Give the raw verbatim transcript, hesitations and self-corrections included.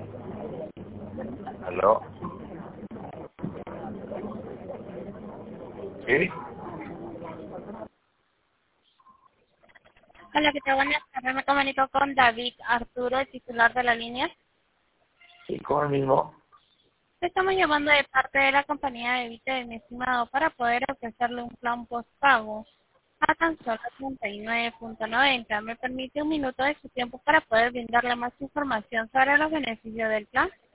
¿Aló? ¿Sí? Hola, ¿qué tal? Buenas tardes. Me comunico con David Arturo, el titular de la línea. Sí, con el mismo. Estamos llamando de parte de la compañía de Vite de mi estimado para poder ofrecerle un plan postpago a tan solo treinta y nueve punto noventa. ¿Me permite un minuto de su tiempo para poder brindarle más información sobre los beneficios del plan?